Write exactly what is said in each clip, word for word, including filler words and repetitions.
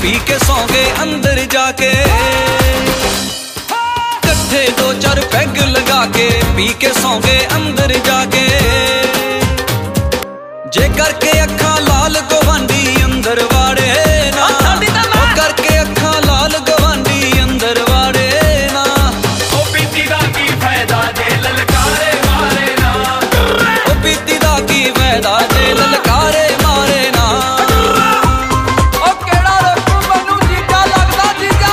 P के सौ गए अंदर जाके, कट्ठे दो चार पैग लगा के पी के सौ गए अंदर जाके। जे करके अखा लाल गवांडी अंदर वाड़े ना, ओ करके अखा लाल गवांडी अंदर वाड़े ना। ओ पीती दा की फायदा जे ललकारे मारे ना, ओ पीती दा की फायदा जे ललकारे मारे ना। ओ केड़ा रोकू मैनू जीजा लगदा जीजा।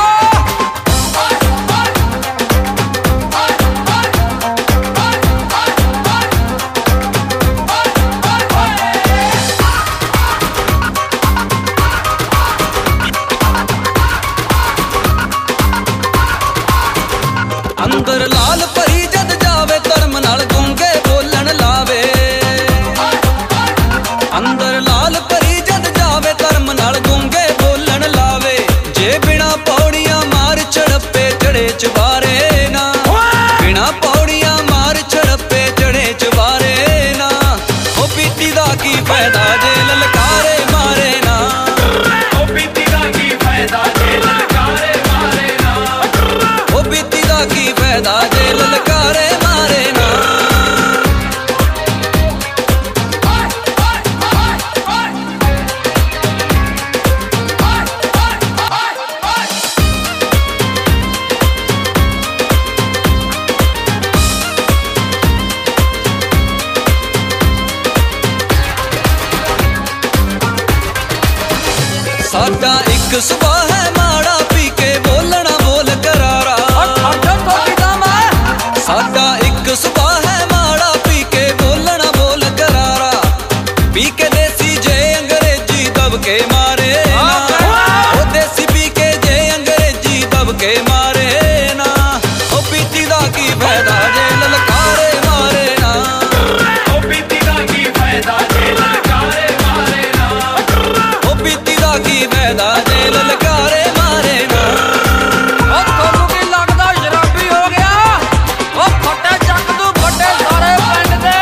अंदर लाल परी जद जावे धर्म नाल गूंगे बोलन लावे। अंदर लाल परी जद जावे धर्म नाल गूंगे बोलन लावे। जे बिना पौड़ियां मार छड़प्पे चढ़े चबारे ना, बिना पौड़ियां मार छड़प्पे चढ़े चबारे ना। ओ पीती दा की फायदा जे ललकारे मारे ना, ओ पीती दा की फायदा जे ललकारे मारे ना, ओ पीती दा की फायदा जे ललकारे मारे ना। साडा एक सुबह है माड़ा पी के बोलना बोल करारा। साडा एक सुबह है माड़ा पी के बोलना बोल करारा। पी के देसी जे अंग्रेजी दब के मारे ना, ओ देसी पी के जे अंग्रेजी दब के मारे ना। ओ पीती दा की फायदा जे ललकारे मारे ना, ओ पीती दा की फायदा जे ललकारे मारे ना, ओ पीती दा की फायदा जे ललकारे मारे ना। ओ तोनू की लगदा शराबी हो गया। ओ फटे चक तू फटे सारे पिंड दे।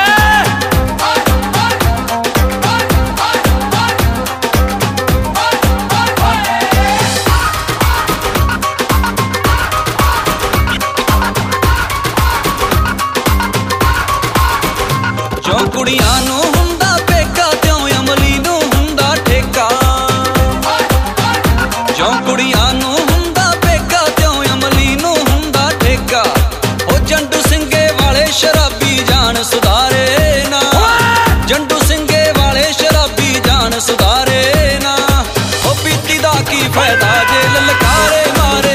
जो कुड़ियां नू हुंदा पेका त्यों अमली नू हुंदा ठेका। जो कुड़ियां नू हुंदा पेका त्यों अमली नू हुंदा ठेका। ओ जंडू सिंगे वाले शराबी जान सुधारे ना, जंडू सिंगे वाले शराबी जान सुधारे ना। ओ पीती दा की फायदा जे ललकारे मारे